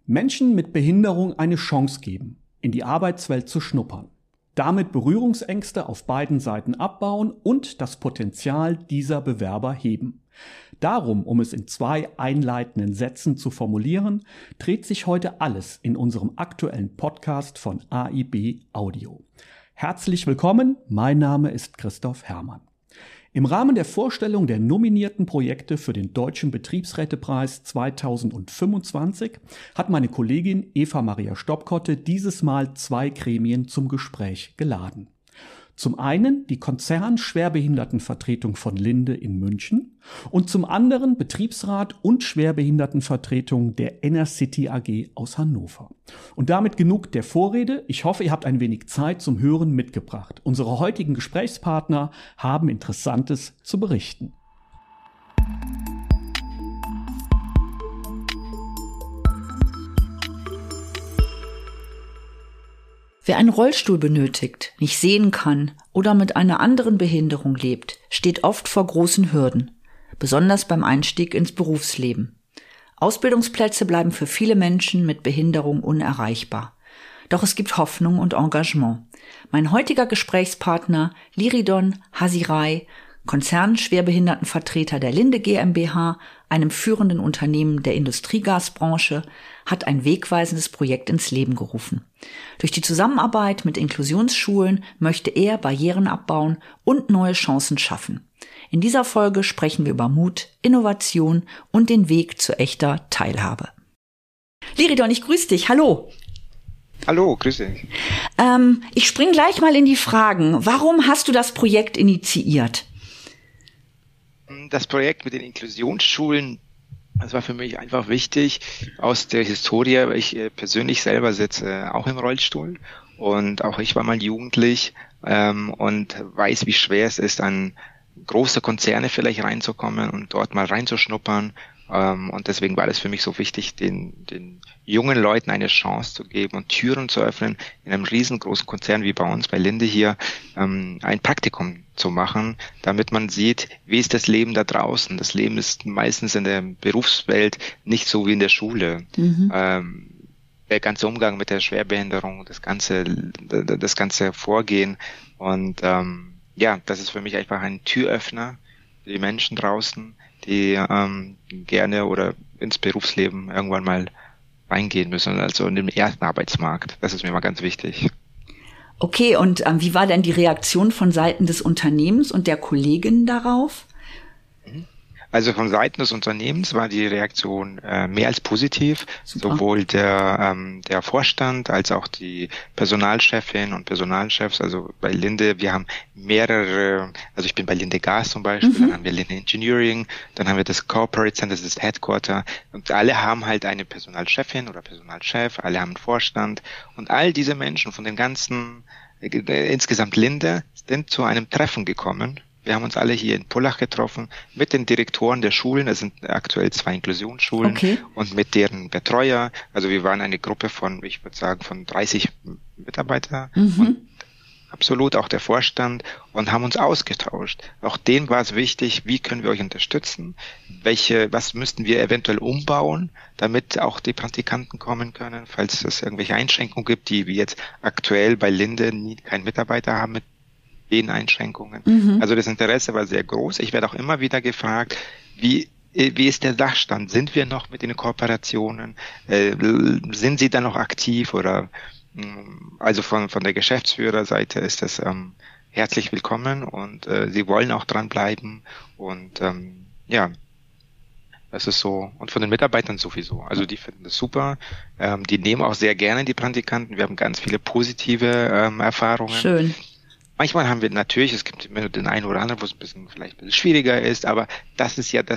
Menschen mit Behinderung eine Chance geben, in die Arbeitswelt zu schnuppern. Damit Berührungsängste auf beiden Seiten abbauen und das Potenzial dieser Bewerber heben. Darum, um es in 2 einleitenden Sätzen zu formulieren, dreht sich heute alles in unserem aktuellen Podcast von AIB Audio. Herzlich willkommen, mein Name ist Christoph Herrmann. Im Rahmen der Vorstellung der nominierten Projekte für den Deutschen Betriebsrätepreis 2025 hat meine Kollegin Eva Maria Stopkotte dieses Mal 2 Gremien zum Gespräch geladen. Zum einen die Konzern-Schwerbehindertenvertretung von Linde in München und zum anderen Betriebsrat und Schwerbehindertenvertretung der Inner-City AG aus Hannover. Und damit genug der Vorrede. Ich hoffe, ihr habt ein wenig Zeit zum Hören mitgebracht. Unsere heutigen Gesprächspartner haben Interessantes zu berichten. Wer einen Rollstuhl benötigt, nicht sehen kann oder mit einer anderen Behinderung lebt, steht oft vor großen Hürden, besonders beim Einstieg ins Berufsleben. Ausbildungsplätze bleiben für viele Menschen mit Behinderung unerreichbar. Doch es gibt Hoffnung und Engagement. Mein heutiger Gesprächspartner Liridon Hasiray, Konzernschwerbehindertenvertreter der Linde GmbH, einem führenden Unternehmen der Industriegasbranche, hat ein wegweisendes Projekt ins Leben gerufen. Durch die Zusammenarbeit mit Inklusionsschulen möchte er Barrieren abbauen und neue Chancen schaffen. In dieser Folge sprechen wir über Mut, Innovation und den Weg zu echter Teilhabe. Liridon, ich grüße dich. Hallo. Hallo, grüße dich. Ich springe gleich mal in die Fragen. Warum hast du das Projekt initiiert? Das Projekt mit den Inklusionsschulen, das war für mich einfach wichtig aus der Historie. Ich persönlich selber sitze auch im Rollstuhl und auch ich war mal jugendlich und weiß, wie schwer es ist, an große Konzerne vielleicht reinzukommen und dort mal reinzuschnuppern. Und deswegen war das für mich so wichtig, den jungen Leuten eine Chance zu geben und Türen zu öffnen, in einem riesengroßen Konzern wie bei uns, bei Linde hier, ein Praktikum zu machen, damit man sieht, wie ist das Leben da draußen. Das Leben ist meistens in der Berufswelt nicht so wie in der Schule. Der ganze Umgang mit der Schwerbehinderung, das ganze Vorgehen und das ist für mich einfach ein Türöffner für die Menschen draußen, die gerne oder ins Berufsleben irgendwann mal reingehen müssen, also in den ersten Arbeitsmarkt. Das ist mir mal ganz wichtig. Okay, und wie war denn die Reaktion von Seiten des Unternehmens und der Kolleginnen darauf? Also von Seiten des Unternehmens war die Reaktion mehr als positiv. Super. Sowohl der Vorstand als auch die Personalchefin und Personalchefs. Also bei Linde, wir haben mehrere, also ich bin bei Linde Gas zum Beispiel, dann haben wir Linde Engineering, dann haben wir das Corporate Center, das ist Headquarter und alle haben halt eine Personalchefin oder Personalchef, alle haben einen Vorstand und all diese Menschen von den ganzen, insgesamt Linde, sind zu einem Treffen gekommen. Wir haben uns alle hier in Pullach getroffen mit den Direktoren der Schulen. Es sind aktuell 2 Inklusionsschulen und mit deren Betreuer. Also wir waren eine Gruppe von, ich würde sagen, von 30 Mitarbeiter und absolut auch der Vorstand und haben uns ausgetauscht. Auch denen war es wichtig, wie können wir euch unterstützen? Was müssten wir eventuell umbauen, damit auch die Praktikanten kommen können, falls es irgendwelche Einschränkungen gibt, die wir jetzt aktuell bei Linde keinen Mitarbeiter haben mit den Einschränkungen. Also das Interesse war sehr groß. Ich werde auch immer wieder gefragt, wie ist der Sachstand? Sind wir noch mit den Kooperationen? Sind Sie da noch aktiv? Oder also von der Geschäftsführerseite ist das herzlich willkommen und Sie wollen auch dranbleiben und das ist so. Und von den Mitarbeitern sowieso. Also die finden das super. Die nehmen auch sehr gerne die Praktikanten. Wir haben ganz viele positive Erfahrungen. Schön. Manchmal haben wir natürlich, es gibt immer den einen oder anderen, wo es vielleicht ein bisschen schwieriger ist, aber das ist ja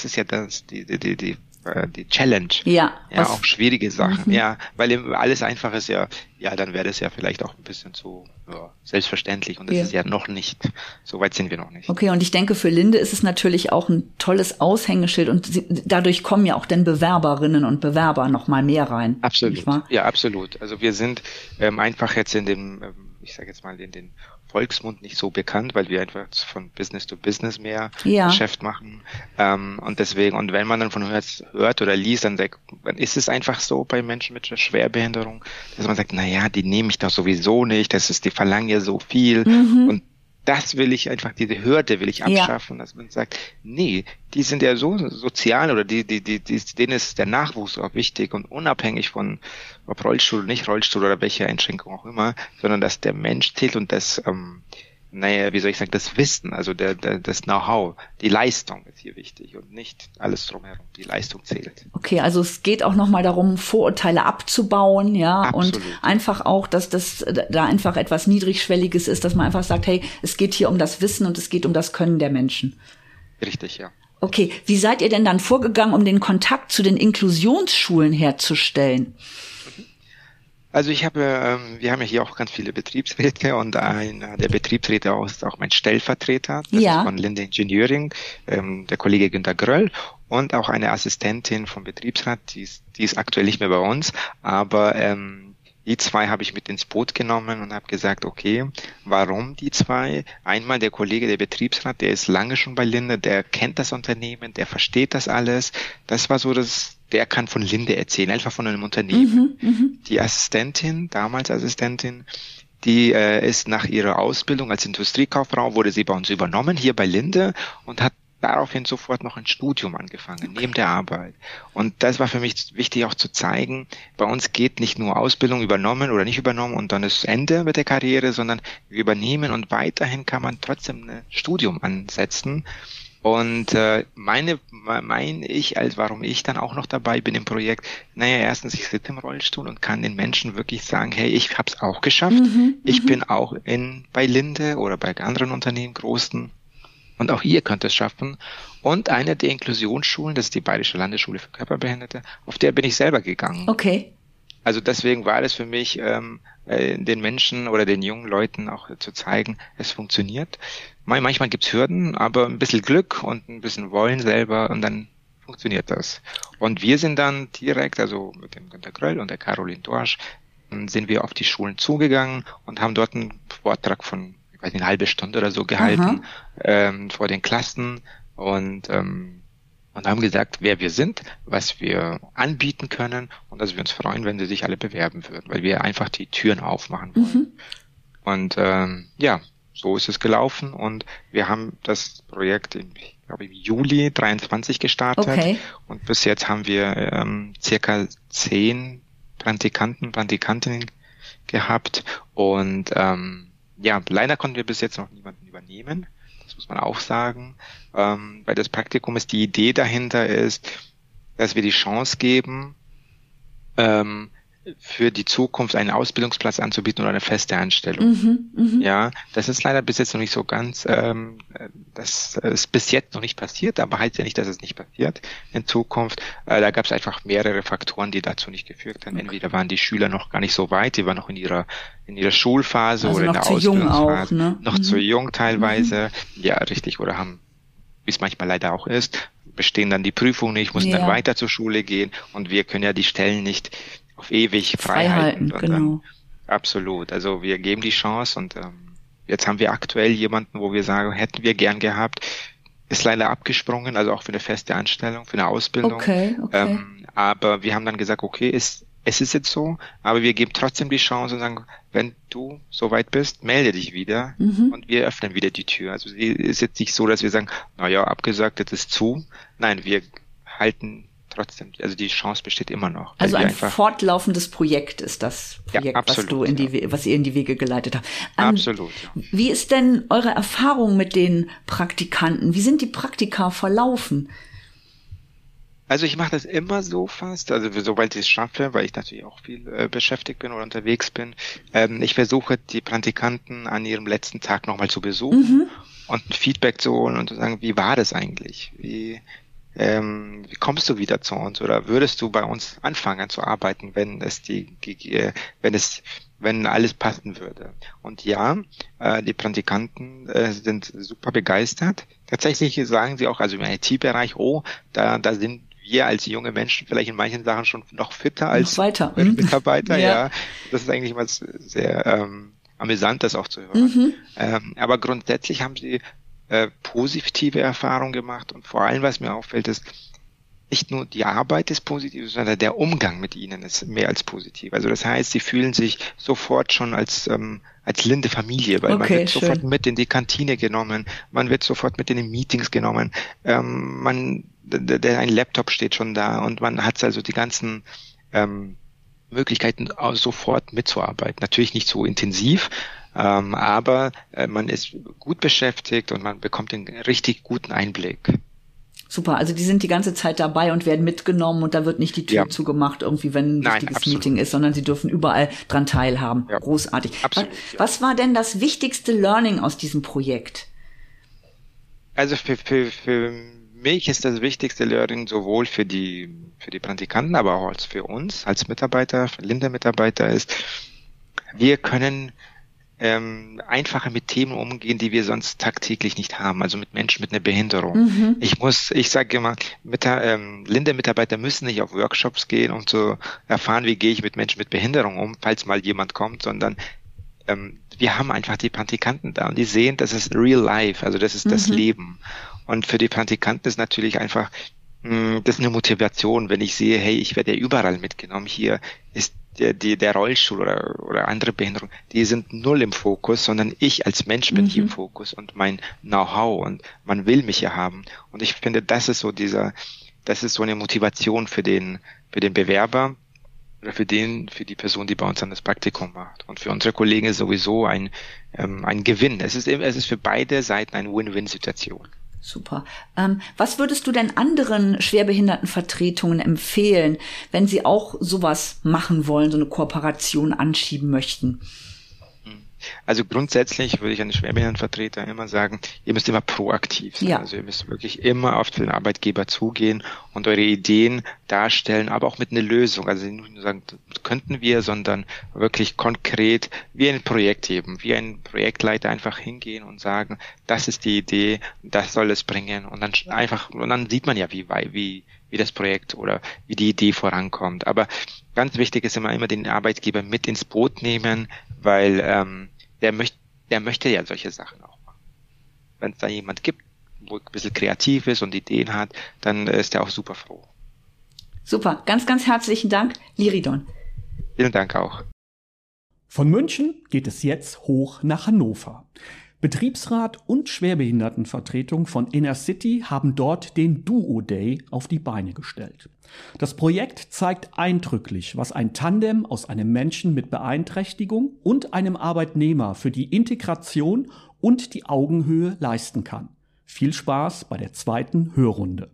die Challenge. Ja. Ja, auch schwierige Sachen. Ja, weil alles einfach ist ja, dann wäre das ja vielleicht auch ein bisschen zu selbstverständlich und das ist ja noch nicht. So weit sind wir noch nicht. Okay, und ich denke, für Linde ist es natürlich auch ein tolles Aushängeschild und dadurch kommen ja auch dann Bewerberinnen und Bewerber noch mal mehr rein. Absolut. Ja, absolut. Also wir sind einfach jetzt in dem ich sage jetzt mal, in den Volksmund nicht so bekannt, weil wir einfach von Business to Business mehr Ja. Geschäft machen. Und deswegen, und wenn man dann von hört oder liest, dann ist es einfach so bei Menschen mit Schwerbehinderung, dass man sagt, naja, die nehme ich doch sowieso nicht, die verlangen ja so viel. Und das will ich einfach, diese Hürde will ich abschaffen, dass man sagt, nee, die sind ja so sozial oder denen ist der Nachwuchs auch wichtig und unabhängig von ob Rollstuhl, nicht Rollstuhl oder welche Einschränkung auch immer, sondern dass der Mensch zählt und das, wie soll ich sagen, das Wissen, also das Know-how, die Leistung ist hier wichtig und nicht alles drumherum. Die Leistung zählt. Okay, also es geht auch nochmal darum, Vorurteile abzubauen, ja, Absolut. und einfach auch, dass das da einfach etwas Niedrigschwelliges ist, dass man einfach sagt, hey, es geht hier um das Wissen und es geht um das Können der Menschen. Richtig, ja. Okay, wie seid ihr denn dann vorgegangen, um den Kontakt zu den Inklusionsschulen herzustellen? Also wir haben ja hier auch ganz viele Betriebsräte und einer der Betriebsräte ist auch mein Stellvertreter, das ist von Linde Engineering, der Kollege Günter Gröll und auch eine Assistentin vom Betriebsrat, die ist aktuell nicht mehr bei uns, aber die zwei habe ich mit ins Boot genommen und habe gesagt, okay, warum die zwei? Einmal der Kollege, der Betriebsrat, der ist lange schon bei Linde, der kennt das Unternehmen, der versteht das alles. Das war so der kann von Linde erzählen, einfach von einem Unternehmen. Die Assistentin, damals Assistentin, die ist nach ihrer Ausbildung als Industriekauffrau, wurde sie bei uns übernommen, hier bei Linde und hat daraufhin sofort noch ein Studium angefangen, neben der Arbeit. Und das war für mich wichtig auch zu zeigen, bei uns geht nicht nur Ausbildung übernommen oder nicht übernommen und dann ist Ende mit der Karriere, sondern wir übernehmen und weiterhin kann man trotzdem ein Studium ansetzen. Und warum ich dann auch noch dabei bin im Projekt, erstens, ich sitze im Rollstuhl und kann den Menschen wirklich sagen, hey, ich habe es auch geschafft. Ich bin auch bei Linde oder bei anderen Unternehmen, großen, und auch ihr könnt es schaffen. Und eine der Inklusionsschulen, das ist die Bayerische Landesschule für Körperbehinderte, auf der bin ich selber gegangen. Okay. Also deswegen war es für mich, den Menschen oder den jungen Leuten auch zu zeigen, es funktioniert. Manchmal gibt's Hürden, aber ein bisschen Glück und ein bisschen Wollen selber und dann funktioniert das. Und wir sind dann direkt, also mit dem Günter Gröll und der Caroline Dorsch, sind wir auf die Schulen zugegangen und haben dort einen Vortrag von, ich weiß nicht, eine halbe Stunde oder so gehalten, vor den Klassen und haben gesagt, wer wir sind, was wir anbieten können und dass wir uns freuen, wenn sie sich alle bewerben würden, weil wir einfach die Türen aufmachen wollen. Und so ist es gelaufen und wir haben das Projekt im Juli 23 gestartet. Okay. Und bis jetzt haben wir circa 10 Praktikantinnen gehabt und leider konnten wir bis jetzt noch niemanden übernehmen. Das muss man auch sagen, weil das Praktikum ist, die Idee dahinter ist, dass wir die Chance geben, für die Zukunft einen Ausbildungsplatz anzubieten oder eine feste Anstellung. Ja, das ist leider bis jetzt noch nicht so ganz, das ist bis jetzt noch nicht passiert, aber heißt ja nicht, dass es nicht passiert in Zukunft. Da gab es einfach mehrere Faktoren, die dazu nicht geführt haben. Entweder waren die Schüler noch gar nicht so weit, die waren noch in ihrer Schulphase also oder in der Ausbildungsphase, auch, ne? noch zu jung teilweise. Ja, richtig, oder haben, wie es manchmal leider auch ist, bestehen dann die Prüfung nicht, mussten dann weiter zur Schule gehen und wir können ja die Stellen nicht auf ewig frei halten. Genau. Absolut. Also wir geben die Chance und jetzt haben wir aktuell jemanden, wo wir sagen, hätten wir gern gehabt, ist leider abgesprungen, also auch für eine feste Anstellung, für eine Ausbildung. Okay. Aber wir haben dann gesagt, okay, es ist jetzt so, aber wir geben trotzdem die Chance und sagen, wenn du soweit bist, melde dich wieder und wir öffnen wieder die Tür. Also es ist jetzt nicht so, dass wir sagen, abgesagt, das ist zu. Nein, wir halten trotzdem, also die Chance besteht immer noch. Also ein fortlaufendes Projekt ist das Projekt, absolut, was ihr in die Wege geleitet habt. Absolut. Ja. Wie ist denn eure Erfahrung mit den Praktikanten? Wie sind die Praktika verlaufen? Also ich mache das immer so fast, also sobald ich es schaffe, weil ich natürlich auch viel beschäftigt bin oder unterwegs bin. Ich versuche, die Praktikanten an ihrem letzten Tag nochmal zu besuchen und ein Feedback zu holen und zu sagen, wie war das eigentlich? Wie kommst du wieder zu uns oder würdest du bei uns anfangen zu arbeiten, wenn alles passen würde? Und die Praktikanten sind super begeistert. Tatsächlich sagen sie auch, also im IT-Bereich, da sind wir als junge Menschen vielleicht in manchen Sachen schon noch fitter als Mitarbeiter. Ja, das ist eigentlich was sehr amüsant, das auch zu hören. Aber grundsätzlich haben sie positive Erfahrungen gemacht und vor allem, was mir auffällt, ist, nicht nur die Arbeit ist positiv, sondern der Umgang mit ihnen ist mehr als positiv. Also das heißt, sie fühlen sich sofort schon als Linde Familie, weil man wird sofort mit in die Kantine genommen, man wird sofort mit in die Meetings ein Laptop steht schon da und man hat also die ganzen Möglichkeiten, sofort mitzuarbeiten. Natürlich nicht so intensiv, aber man ist gut beschäftigt und man bekommt einen richtig guten Einblick. Super, also die sind die ganze Zeit dabei und werden mitgenommen und da wird nicht die Tür zugemacht, irgendwie, wenn ein wichtiges Meeting ist, sondern sie dürfen überall dran teilhaben. Ja. Großartig. Absolut, was war denn das wichtigste Learning aus diesem Projekt? Also für mich ist das wichtigste Learning sowohl für die Praktikanten, aber auch als für uns, als Mitarbeiter, Linde-Mitarbeiter ist, wir können einfacher mit Themen umgehen, die wir sonst tagtäglich nicht haben, also mit Menschen mit einer Behinderung. Ich sage immer, Linde-Mitarbeiter müssen nicht auf Workshops gehen, um zu erfahren, wie gehe ich mit Menschen mit Behinderung um, falls mal jemand kommt, sondern wir haben einfach die Praktikanten da und die sehen, das ist real life, also das ist das Leben. Und für die Praktikanten ist natürlich einfach, das ist eine Motivation, wenn ich sehe, hey, ich werde ja überall mitgenommen, hier ist der Rollstuhl oder andere Behinderung, die sind null im Fokus, sondern ich als Mensch bin hier im Fokus und mein Know-how und man will mich ja haben. Und ich finde, das ist so eine Motivation für den Bewerber oder für die Person, die bei uns dann das Praktikum macht. Und für unsere Kollegen ist sowieso ein Gewinn. Es ist für beide Seiten eine Win-Win-Situation. Super. Was würdest du denn anderen Schwerbehindertenvertretungen empfehlen, wenn sie auch sowas machen wollen, so eine Kooperation anschieben möchten? Also grundsätzlich würde ich an die Schwerbehindertenvertreter immer sagen, ihr müsst immer proaktiv sein. Ja. Also ihr müsst wirklich immer auf den Arbeitgeber zugehen und eure Ideen darstellen, aber auch mit einer Lösung. Also nicht nur sagen, könnten wir, sondern wirklich konkret wie ein Projekt eben, wie ein Projektleiter einfach hingehen und sagen, das ist die Idee, das soll es bringen und dann sieht man ja, wie das Projekt oder wie die Idee vorankommt. Aber ganz wichtig ist immer den Arbeitgeber mit ins Boot nehmen, weil der möchte ja solche Sachen auch machen. Wenn es da jemand gibt, wo ein bisschen kreativ ist und Ideen hat, dann ist er auch super froh. Super, ganz, ganz herzlichen Dank, Liridon. Vielen Dank auch. Von München geht es jetzt hoch nach Hannover. Betriebsrat und Schwerbehindertenvertretung von Inner City haben dort den Duo Day auf die Beine gestellt. Das Projekt zeigt eindrücklich, was ein Tandem aus einem Menschen mit Beeinträchtigung und einem Arbeitnehmer für die Integration und die Augenhöhe leisten kann. Viel Spaß bei der zweiten Hörrunde.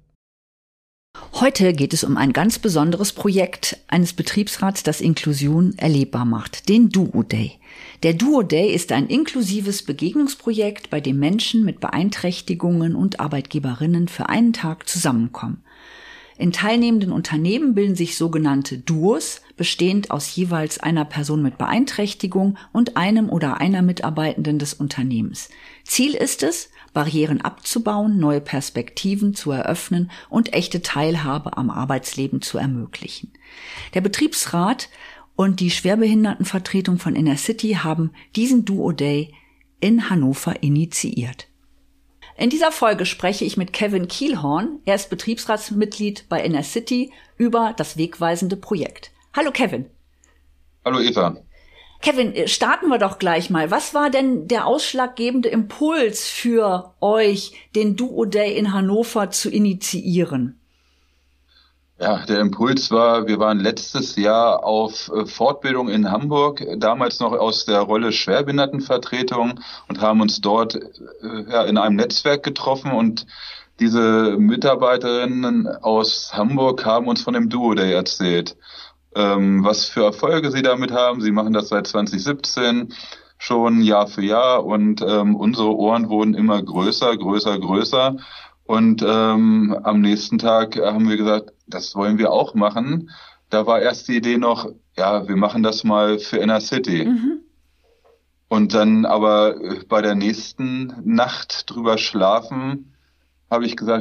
Heute geht es um ein ganz besonderes Projekt eines Betriebsrats, das Inklusion erlebbar macht, den Duo Day. Der Duo Day ist ein inklusives Begegnungsprojekt, bei dem Menschen mit Beeinträchtigungen und Arbeitgeberinnen für einen Tag zusammenkommen. In teilnehmenden Unternehmen bilden sich sogenannte Duos, bestehend aus jeweils einer Person mit Beeinträchtigung und einem oder einer Mitarbeitenden des Unternehmens. Ziel ist es, Barrieren abzubauen, neue Perspektiven zu eröffnen und echte Teilhabe am Arbeitsleben zu ermöglichen. Der Betriebsrat und die Schwerbehindertenvertretung von Inner City haben diesen Duo Day in Hannover initiiert. In dieser Folge spreche ich mit Kevin Kielhorn. Er ist Betriebsratsmitglied bei Inner City über das wegweisende Projekt. Hallo Kevin. Hallo Eva. Kevin, starten wir doch gleich mal. Was war denn der ausschlaggebende Impuls für euch, den Duo Day in Hannover zu initiieren? Ja, der Impuls war, wir waren letztes Jahr auf Fortbildung in Hamburg, damals noch aus der Rolle Schwerbehindertenvertretung und haben uns dort in einem Netzwerk getroffen und diese Mitarbeiterinnen aus Hamburg haben uns von dem Duo Day erzählt. Was für Erfolge sie damit haben. Sie machen das seit 2017 schon Jahr für Jahr und unsere Ohren wurden immer größer. Und am nächsten Tag haben wir gesagt, das wollen wir auch machen. Da war erst die Idee noch, ja, wir machen das mal für Inner City. Und dann aber bei der nächsten Nacht drüber schlafen, habe ich gesagt,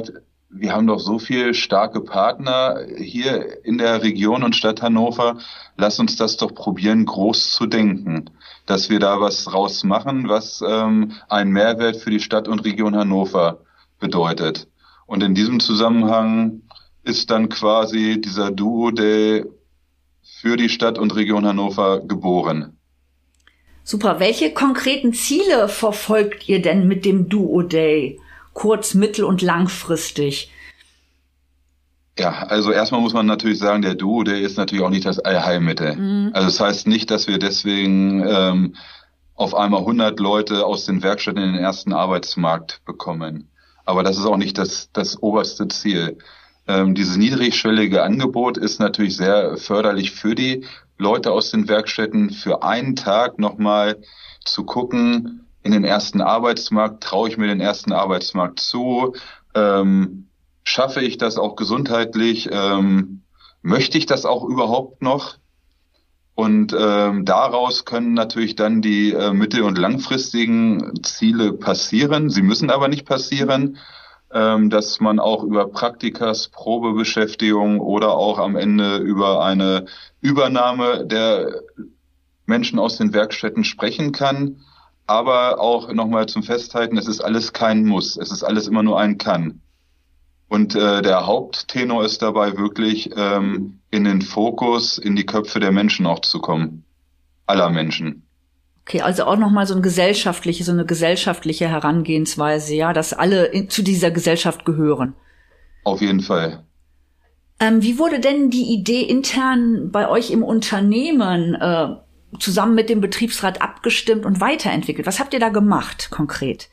wir haben doch so viele starke Partner hier in der Region und Stadt Hannover. Lass uns das doch probieren, groß zu denken, dass wir da was draus machen, was einen Mehrwert für die Stadt und Region Hannover bedeutet. Und in diesem Zusammenhang ist dann quasi dieser Duo Day für die Stadt und Region Hannover geboren. Super. Welche konkreten Ziele verfolgt ihr denn mit dem Duo Day? Kurz-, mittel- und langfristig? Ja, also erstmal muss man natürlich sagen, der Duo Day ist natürlich auch nicht das Allheilmittel. Also das heißt nicht, dass wir deswegen auf einmal 100 Leute aus den Werkstätten in den ersten Arbeitsmarkt bekommen. Aber das ist auch nicht das oberste Ziel. Dieses niedrigschwellige Angebot ist natürlich sehr förderlich für die Leute aus den Werkstätten, für einen Tag nochmal zu gucken, in den ersten Arbeitsmarkt, traue ich mir den ersten Arbeitsmarkt zu, schaffe ich das auch gesundheitlich, möchte ich das auch überhaupt noch? Und daraus können natürlich dann die mittel- und langfristigen Ziele passieren. Sie müssen aber nicht passieren, dass man auch über Praktikas, Probebeschäftigung oder auch am Ende über eine Übernahme der Menschen aus den Werkstätten sprechen kann. Aber auch nochmal zum Festhalten, es ist alles kein Muss, es ist alles immer nur ein Kann. Und der Haupttenor ist dabei wirklich in den Fokus, in die Köpfe der Menschen auch zu kommen. Aller Menschen. Okay, also auch nochmal so eine gesellschaftliche Herangehensweise, ja, dass alle zu dieser Gesellschaft gehören. Auf jeden Fall. Wie wurde denn die Idee intern bei euch im Unternehmen zusammen mit dem Betriebsrat abgestimmt und weiterentwickelt? Was habt ihr da gemacht konkret?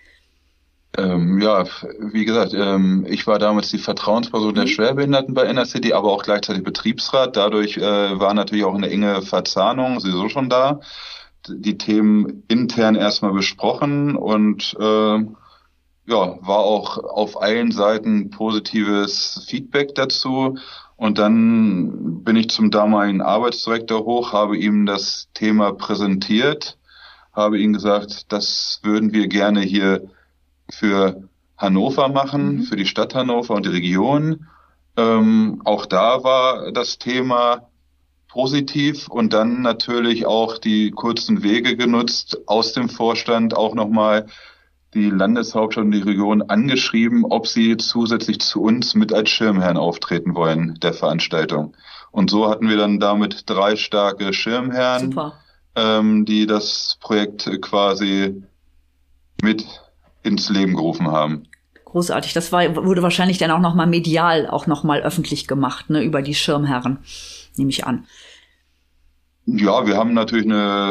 Ja, wie gesagt, ich war damals die Vertrauensperson der Schwerbehinderten bei Innercity, aber auch gleichzeitig Betriebsrat. Dadurch war natürlich auch eine enge Verzahnung sowieso schon da. Die Themen intern erstmal besprochen und war auch auf allen Seiten positives Feedback dazu. Und dann bin ich zum damaligen Arbeitsdirektor hoch, habe ihm das Thema präsentiert, habe ihm gesagt, das würden wir gerne hier für Hannover machen, für die Stadt Hannover und die Region. Auch da war das Thema positiv und dann natürlich auch die kurzen Wege genutzt, aus dem Vorstand auch nochmal die Landeshauptstadt und die Region angeschrieben, ob sie zusätzlich zu uns mit als Schirmherren auftreten wollen der Veranstaltung. Und so hatten wir dann damit 3 starke Schirmherren, die das Projekt quasi mit ins Leben gerufen haben. Großartig. Das wurde wahrscheinlich dann auch nochmal medial auch nochmal öffentlich gemacht, ne, über die Schirmherren, nehme ich an. Ja, wir haben natürlich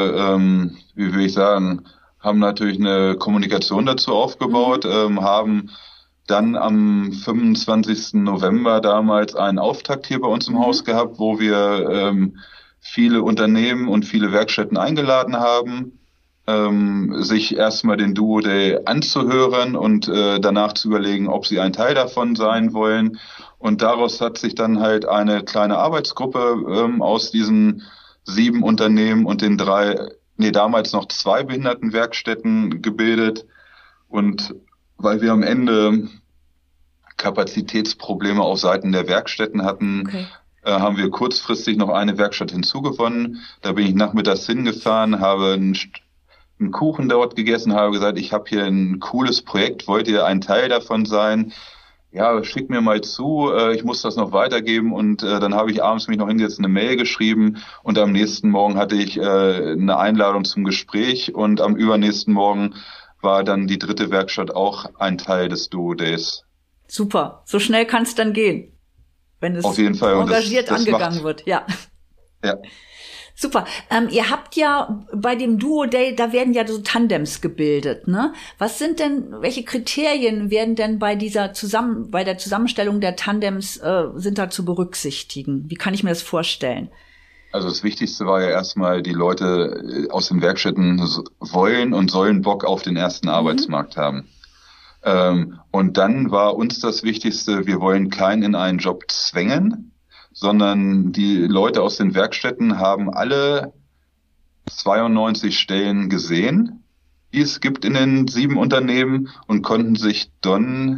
eine Kommunikation dazu aufgebaut, haben dann am 25. November damals einen Auftakt hier bei uns im Haus gehabt, wo wir viele Unternehmen und viele Werkstätten eingeladen haben, sich erstmal den Duo Day anzuhören und danach zu überlegen, ob sie ein Teil davon sein wollen. Und daraus hat sich dann halt eine kleine Arbeitsgruppe aus diesen 7 Unternehmen und den damals noch 2 Behindertenwerkstätten gebildet. Und weil wir am Ende Kapazitätsprobleme auf Seiten der Werkstätten hatten, haben wir kurzfristig noch eine Werkstatt hinzugewonnen. Da bin ich nachmittags hingefahren, habe einen Kuchen dort gegessen, habe gesagt, ich habe hier ein cooles Projekt, wollt ihr ein Teil davon sein? Ja, schick mir mal zu, ich muss das noch weitergeben und dann habe ich abends mich noch hingesetzt, eine Mail geschrieben und am nächsten Morgen hatte ich eine Einladung zum Gespräch und am übernächsten Morgen war dann die 3. Werkstatt auch ein Teil des Duo Days. Super, so schnell kann es dann gehen, wenn es auf jeden Fall engagiert angegangen wird. Ja. Super. Ihr habt ja bei dem Duo Day, da werden ja so Tandems gebildet, ne? Welche Kriterien werden denn bei der Zusammenstellung der Tandems sind da zu berücksichtigen? Wie kann ich mir das vorstellen? Also das Wichtigste war ja erstmal, die Leute aus den Werkstätten wollen und sollen Bock auf den ersten Arbeitsmarkt haben. Und dann war uns das Wichtigste, wir wollen keinen in einen Job zwängen, sondern die Leute aus den Werkstätten haben alle 92 Stellen gesehen, die es gibt in den 7 Unternehmen und konnten sich dann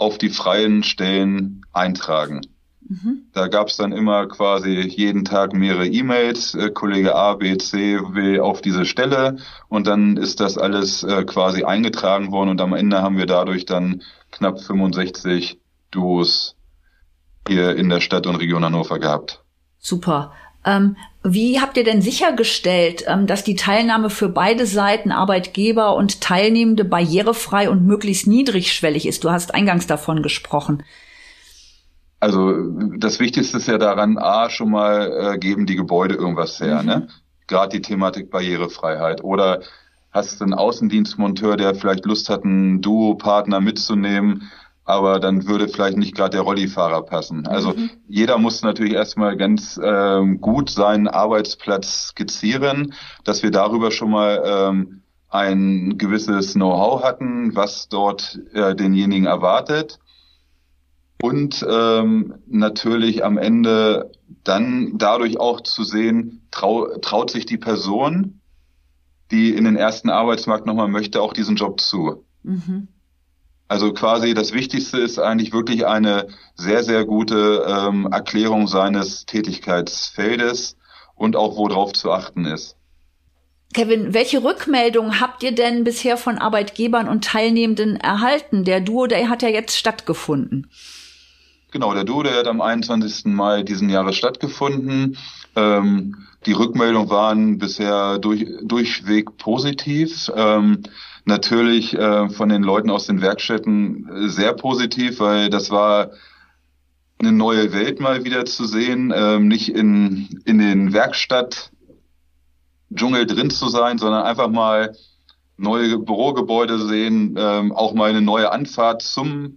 auf die freien Stellen eintragen. Da gab es dann immer quasi jeden Tag mehrere E-Mails, Kollege A, B, C will auf diese Stelle und dann ist das alles quasi eingetragen worden und am Ende haben wir dadurch dann knapp 65 Duos hier in der Stadt und Region Hannover gehabt. Super. Wie habt ihr denn sichergestellt, dass die Teilnahme für beide Seiten, Arbeitgeber und Teilnehmende, barrierefrei und möglichst niedrigschwellig ist? Du hast eingangs davon gesprochen. Also das Wichtigste ist ja daran, schon mal geben die Gebäude irgendwas her, ne? Gerade die Thematik Barrierefreiheit. Oder hast du einen Außendienstmonteur, der vielleicht Lust hat, einen Duo-Partner mitzunehmen, aber dann würde vielleicht nicht gerade der Rollifahrer passen. Also jeder muss natürlich erstmal ganz gut seinen Arbeitsplatz skizzieren, dass wir darüber schon mal ein gewisses Know-how hatten, was dort denjenigen erwartet. Und natürlich am Ende dann dadurch auch zu sehen, traut sich die Person, die in den ersten Arbeitsmarkt nochmal möchte, auch diesen Job zu. Also quasi das Wichtigste ist eigentlich wirklich eine sehr, sehr gute Erklärung seines Tätigkeitsfeldes und auch worauf zu achten ist. Kevin, welche Rückmeldungen habt ihr denn bisher von Arbeitgebern und Teilnehmenden erhalten? Der Duo Day hat ja jetzt stattgefunden. Genau, der Duo Day hat am 21. Mai diesen Jahres stattgefunden. Die Rückmeldungen waren bisher durchweg positiv. Natürlich von den Leuten aus den Werkstätten sehr positiv, weil das war eine neue Welt mal wieder zu sehen, nicht in den Werkstattdschungel drin zu sein, sondern einfach mal neue Bürogebäude sehen, auch mal eine neue Anfahrt zum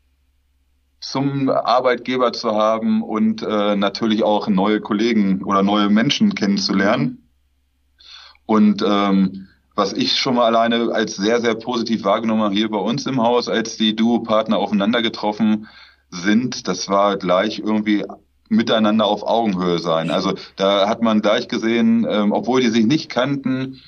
Arbeitgeber zu haben und natürlich auch neue Kollegen oder neue Menschen kennenzulernen. Und was ich schon mal alleine als sehr, sehr positiv wahrgenommen habe hier bei uns im Haus, als die Duo-Partner aufeinander getroffen sind, das war gleich irgendwie miteinander auf Augenhöhe sein. Also da hat man gleich gesehen, obwohl die sich nicht kannten,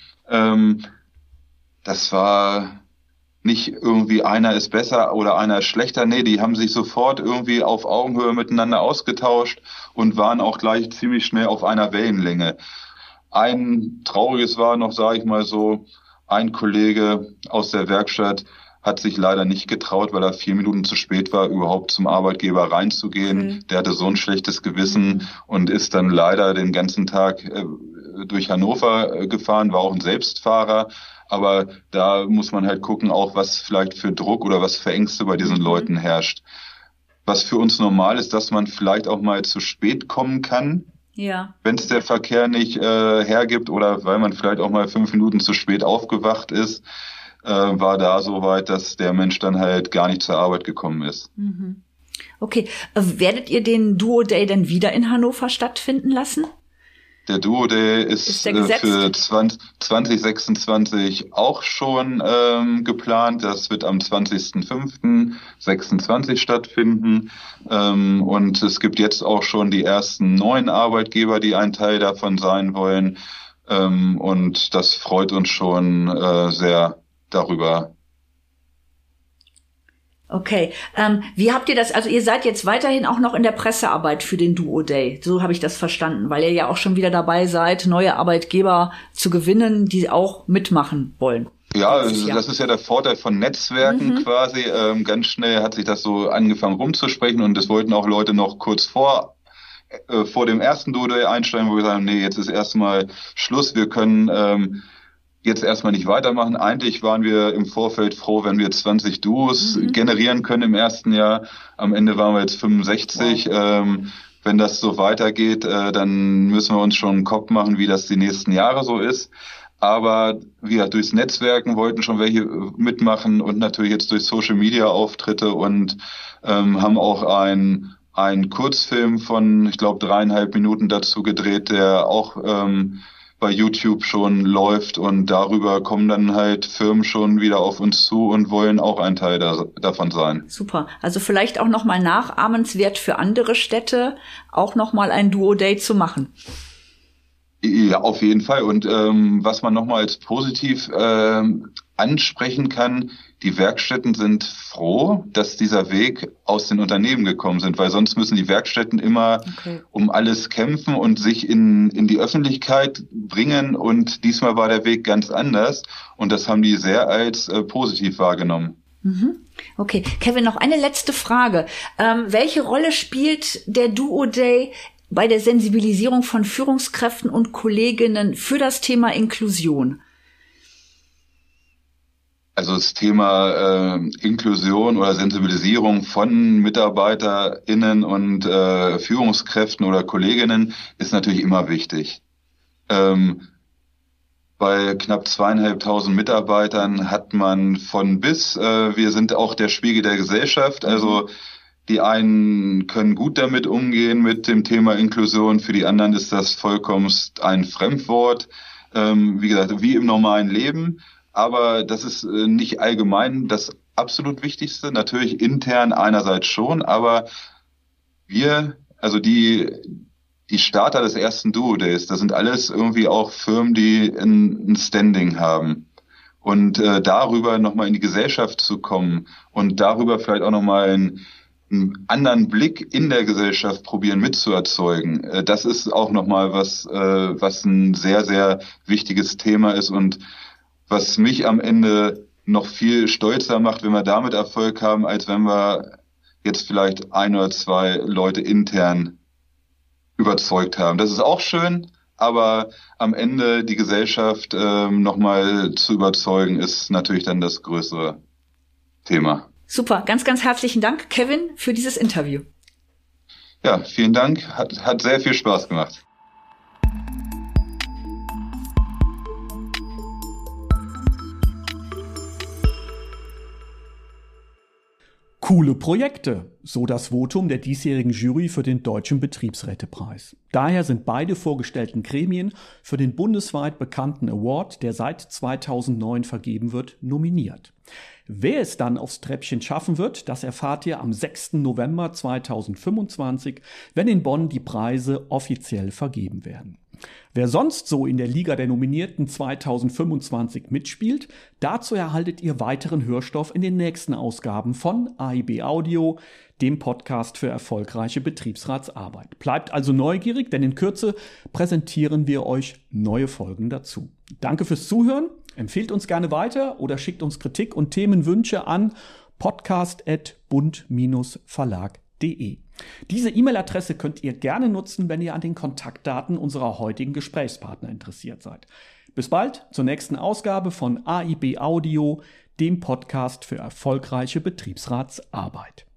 das war nicht irgendwie einer ist besser oder einer ist schlechter. Nee, die haben sich sofort irgendwie auf Augenhöhe miteinander ausgetauscht und waren auch gleich ziemlich schnell auf einer Wellenlänge. Ein trauriges war noch, sage ich mal so, ein Kollege aus der Werkstatt hat sich leider nicht getraut, weil er 4 Minuten zu spät war, überhaupt zum Arbeitgeber reinzugehen. Der hatte so ein schlechtes Gewissen und ist dann leider den ganzen Tag durch Hannover gefahren, war auch ein Selbstfahrer. Aber da muss man halt gucken, auch was vielleicht für Druck oder was für Ängste bei diesen Leuten herrscht. Was für uns normal ist, dass man vielleicht auch mal zu spät kommen kann, wenn es der Verkehr nicht hergibt oder weil man vielleicht auch mal 5 Minuten zu spät aufgewacht ist, war da so weit, dass der Mensch dann halt gar nicht zur Arbeit gekommen ist. Okay, werdet ihr den Duo Day denn wieder in Hannover stattfinden lassen? Der Duo Day ist für 2026 auch schon geplant. Das wird am 20.05.26 stattfinden. Und es gibt jetzt auch schon die ersten neuen Arbeitgeber, die ein Teil davon sein wollen. Und das freut uns schon sehr darüber. Okay, wie habt ihr das, also ihr seid jetzt weiterhin auch noch in der Pressearbeit für den Duo Day, so habe ich das verstanden, weil ihr ja auch schon wieder dabei seid, neue Arbeitgeber zu gewinnen, die auch mitmachen wollen. Ja, das ist ja der Vorteil von Netzwerken quasi, ganz schnell hat sich das so angefangen rumzusprechen und es wollten auch Leute noch kurz vor dem ersten Duo Day einsteigen, wo wir sagen, nee, jetzt ist erstmal Schluss, wir können jetzt erstmal nicht weitermachen. Eigentlich waren wir im Vorfeld froh, wenn wir 20 Duos generieren können im ersten Jahr. Am Ende waren wir jetzt 65. Wenn das so weitergeht, dann müssen wir uns schon einen Kopf machen, wie das die nächsten Jahre so ist. Aber wir durchs Netzwerken wollten schon welche mitmachen und natürlich jetzt durch Social Media Auftritte und haben auch einen Kurzfilm von, ich glaube, 3,5 Minuten dazu gedreht, der auch bei YouTube schon läuft und darüber kommen dann halt Firmen schon wieder auf uns zu und wollen auch ein Teil davon sein. Super. Also vielleicht auch nochmal nachahmenswert für andere Städte, auch nochmal ein Duo Day zu machen. Ja, auf jeden Fall. Und was man nochmal als positiv ansprechen kann, die Werkstätten sind froh, dass dieser Weg aus den Unternehmen gekommen sind, weil sonst müssen die Werkstätten immer um alles kämpfen und sich in die Öffentlichkeit bringen. Und diesmal war der Weg ganz anders. Und das haben die sehr als positiv wahrgenommen. Okay, Kevin, noch eine letzte Frage. Welche Rolle spielt der Duo Day bei der Sensibilisierung von Führungskräften und Kolleginnen für das Thema Inklusion? Also das Thema Inklusion oder Sensibilisierung von MitarbeiterInnen und Führungskräften oder Kolleginnen ist natürlich immer wichtig. Bei knapp 2.500 Mitarbeitern hat man von bis, wir sind auch der Spiegel der Gesellschaft, also die einen können gut damit umgehen mit dem Thema Inklusion, für die anderen ist das vollkommen ein Fremdwort, wie gesagt, wie im normalen Leben. Aber das ist nicht allgemein das absolut Wichtigste. Natürlich intern einerseits schon, aber wir, also die Starter des ersten Duo Days, das sind alles irgendwie auch Firmen, die ein Standing haben. Und darüber nochmal in die Gesellschaft zu kommen und darüber vielleicht auch nochmal einen anderen Blick in der Gesellschaft probieren mitzuerzeugen. Das ist auch nochmal was ein sehr, sehr wichtiges Thema ist und was mich am Ende noch viel stolzer macht, wenn wir damit Erfolg haben, als wenn wir jetzt vielleicht 1 oder 2 Leute intern überzeugt haben. Das ist auch schön, aber am Ende die Gesellschaft nochmal zu überzeugen, ist natürlich dann das größere Thema. Super, ganz, ganz herzlichen Dank, Kevin, für dieses Interview. Ja, vielen Dank, hat sehr viel Spaß gemacht. Coole Projekte, so das Votum der diesjährigen Jury für den Deutschen Betriebsrätepreis. Daher sind beide vorgestellten Gremien für den bundesweit bekannten Award, der seit 2009 vergeben wird, nominiert. Wer es dann aufs Treppchen schaffen wird, das erfahrt ihr am 6. November 2025, wenn in Bonn die Preise offiziell vergeben werden. Wer sonst so in der Liga der Nominierten 2025 mitspielt, dazu erhaltet ihr weiteren Hörstoff in den nächsten Ausgaben von AIB Audio, dem Podcast für erfolgreiche Betriebsratsarbeit. Bleibt also neugierig, denn in Kürze präsentieren wir euch neue Folgen dazu. Danke fürs Zuhören, empfehlt uns gerne weiter oder schickt uns Kritik und Themenwünsche an podcast@bund-verlag.de. Diese E-Mail-Adresse könnt ihr gerne nutzen, wenn ihr an den Kontaktdaten unserer heutigen Gesprächspartner interessiert seid. Bis bald zur nächsten Ausgabe von AIB Audio, dem Podcast für erfolgreiche Betriebsratsarbeit.